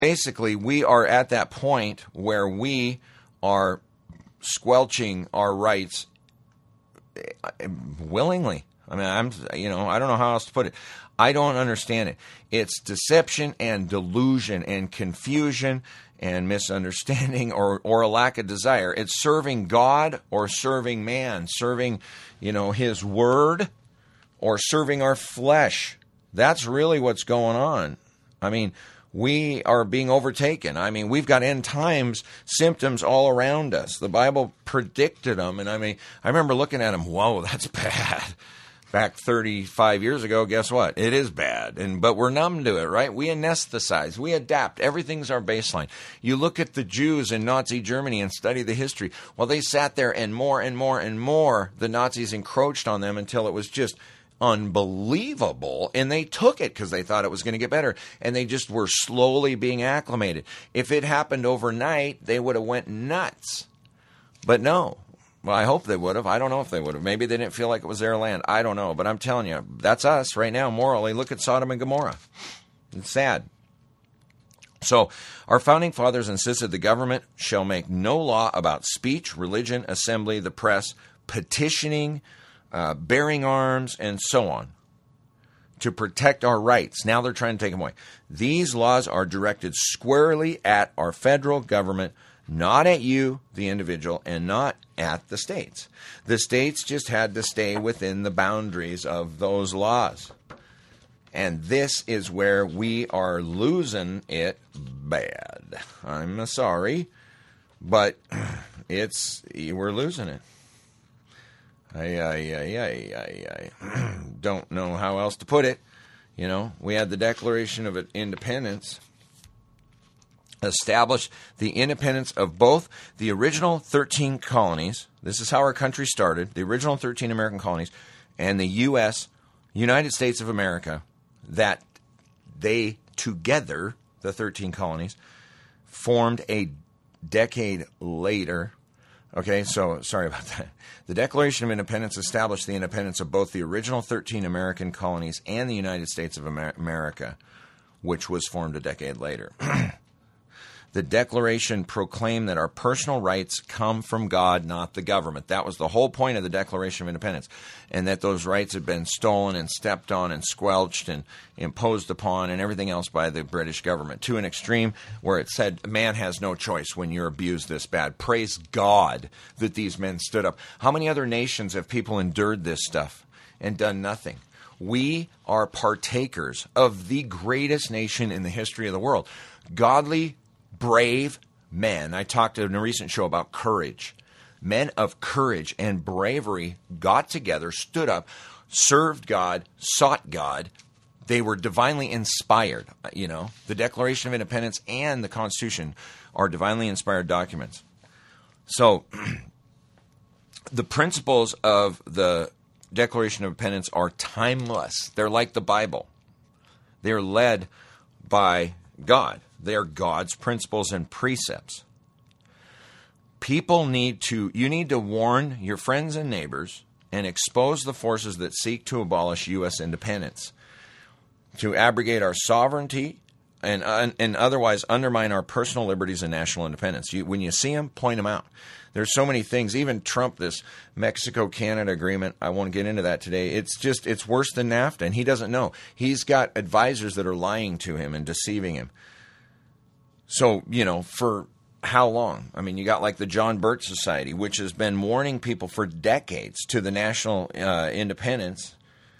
basically, we are at that point where we are squelching our rights willingly. I mean, I don't know how else to put it. I don't understand it. It's deception and delusion and confusion and misunderstanding or a lack of desire. It's serving God or serving man, serving, his word or serving our flesh. That's really what's going on. I mean, we are being overtaken. I mean, we've got end times symptoms all around us. The Bible predicted them. And I remember looking at them, whoa, that's bad. Back 35 years ago, guess what? It is bad. But we're numb to it, right? We anesthetize. We adapt. Everything's our baseline. You look at the Jews in Nazi Germany and study the history. Well, they sat there and more and more and more the Nazis encroached on them until it was just unbelievable. And they took it because they thought it was going to get better. And they just were slowly being acclimated. If it happened overnight, they would have went nuts. But no. Well, I hope they would have. I don't know if they would have. Maybe they didn't feel like it was their land. I don't know. But I'm telling you, that's us right now morally. Look at Sodom and Gomorrah. It's sad. So our founding fathers insisted the government shall make no law about speech, religion, assembly, the press, petitioning, bearing arms, and so on to protect our rights. Now they're trying to take them away. These laws are directed squarely at our federal government, not at you, the individual, and not at the states. The states just had to stay within the boundaries of those laws. And this is where we are losing it bad. I'm sorry, but we're losing it. I don't know how else to put it. We had the Declaration of Independence established the independence of both the original 13 colonies. This is how our country started, the original 13 American colonies, and the United States of America, that they together, the 13 colonies, formed a decade later. Okay, so sorry about that. The Declaration of Independence established the independence of both the original 13 American colonies and the United States of America, which was formed a decade later. The Declaration proclaimed that our personal rights come from God, not the government. That was the whole point of the Declaration of Independence, and that those rights had been stolen and stepped on and squelched and imposed upon and everything else by the British government, to an extreme where it said man has no choice when you're abused this bad. Praise God that these men stood up. How many other nations have people endured this stuff and done nothing? We are partakers of the greatest nation in the history of the world. Godly, brave men. I talked in a recent show about courage. Men of courage and bravery got together, stood up, served God, sought God. They were divinely inspired. The Declaration of Independence and the Constitution are divinely inspired documents. So the principles of the Declaration of Independence are timeless. They're like the Bible. They're led by God. They are God's principles and precepts. You need to warn your friends and neighbors and expose the forces that seek to abolish U.S. independence, to abrogate our sovereignty and otherwise undermine our personal liberties and national independence. When you see them, point them out. There's so many things. Even Trump, this Mexico-Canada agreement, I won't get into that today. It's worse than NAFTA, and he doesn't know. He's got advisors that are lying to him and deceiving him. So, for how long? I mean, you got like the John Birch Society, which has been warning people for decades to the national independence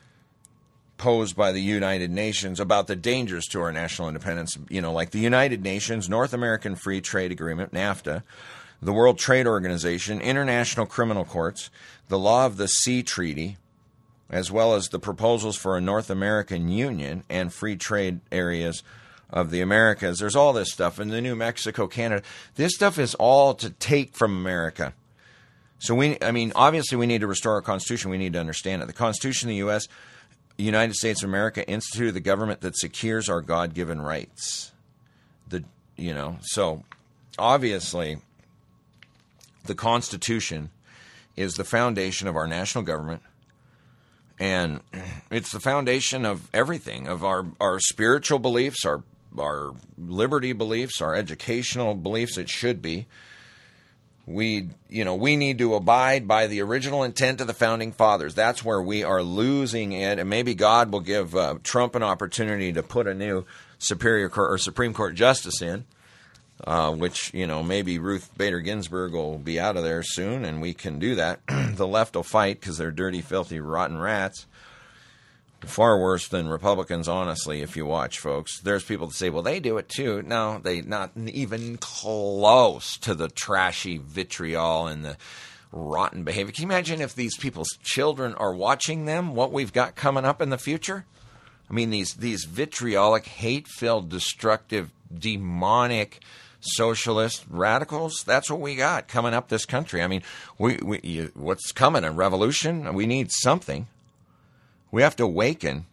posed by the United Nations about the dangers to our national independence. Like the United Nations, North American Free Trade Agreement, NAFTA, the World Trade Organization, International Criminal Courts, the Law of the Sea Treaty, as well as the proposals for a North American Union and free trade areas of the Americas. There's all this stuff. And the new Mexico, Canada. This stuff is all to take from America. So obviously we need to restore our Constitution. We need to understand it. The Constitution of the U.S., United States of America, instituted the government that secures our God-given rights. So obviously the Constitution is the foundation of our national government. And it's the foundation of everything, of our spiritual beliefs, our liberty beliefs, our educational beliefs. It should be. We need to abide by the original intent of the Founding Fathers. That's where we are losing it, and maybe God will give Trump an opportunity to put a new Superior Court or Supreme Court justice in, which, maybe Ruth Bader Ginsburg will be out of there soon, and we can do that. The left will fight because they're dirty, filthy, rotten rats. Far worse than Republicans, honestly, if you watch, folks. There's people that say, well, they do it too. No, they not even close to the trashy vitriol and the rotten behavior. Can you imagine if these people's children are watching them, what we've got coming up in the future? I mean, these vitriolic, hate-filled, destructive, demonic socialist radicals, that's what we got coming up this country. I mean, what's coming? A revolution? We need something. We have to awaken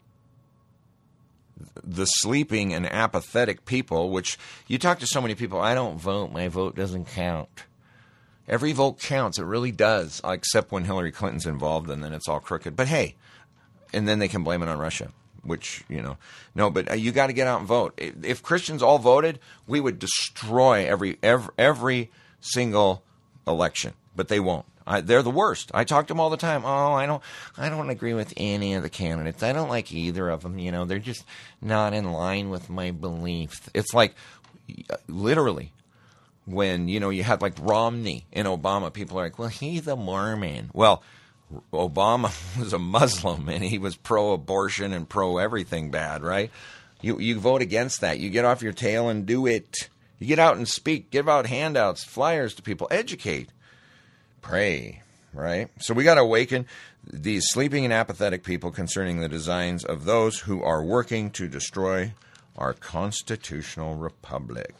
the sleeping and apathetic people, which you talk to so many people, I don't vote, my vote doesn't count. Every vote counts, it really does, except when Hillary Clinton's involved, and then it's all crooked. But hey, and then they can blame it on Russia, which, no, but you got to get out and vote. If Christians all voted, we would destroy every single election, but they won't. They're the worst. I talk to them all the time. Oh, I don't agree with any of the candidates. I don't like either of them. They're just not in line with my beliefs. It's like, literally, when, you had like Romney and Obama, people are like, well, he's a Mormon. Well, Obama was a Muslim, and he was pro-abortion and pro-everything bad, right? You vote against that. You get off your tail and do it. You get out and speak. Give out handouts, flyers to people. Educate. Pray, right? So we got to awaken these sleeping and apathetic people concerning the designs of those who are working to destroy our constitutional republic.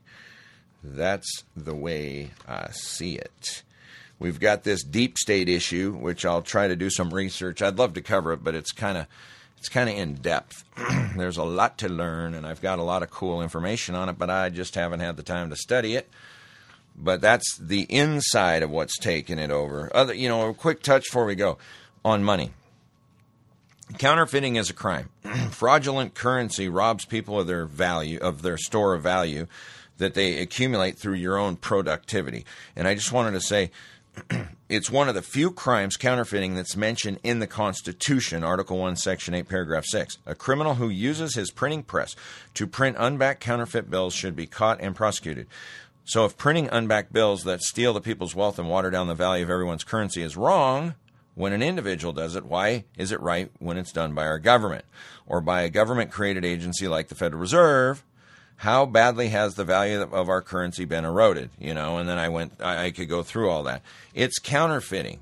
That's the way I see it. We've got this deep state issue, which I'll try to do some research. I'd love to cover it, but it's kind of in depth. There's a lot to learn, and I've got a lot of cool information on it, but I just haven't had the time to study it. But that's the inside of what's taking it over. A quick touch before we go on money. Counterfeiting is a crime. Fraudulent currency robs people of their value, of their store of value that they accumulate through your own productivity. And I just wanted to say, it's one of the few crimes, counterfeiting, that's mentioned in the Constitution, Article 1, Section 8, Paragraph 6. A criminal who uses his printing press to print unbacked counterfeit bills should be caught and prosecuted. So if printing unbacked bills that steal the people's wealth and water down the value of everyone's currency is wrong when an individual does it, why is it right when it's done by our government or by a government-created agency like the Federal Reserve? How badly has the value of our currency been eroded? And then I could go through all that. It's counterfeiting.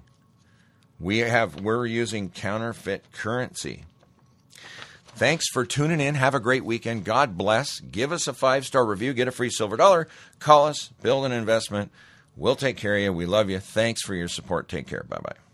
We're using counterfeit currency. Thanks for tuning in. Have a great weekend. God bless. Give us a 5-star review. Get a free silver dollar. Call us. Build an investment. We'll take care of you. We love you. Thanks for your support. Take care. Bye-bye.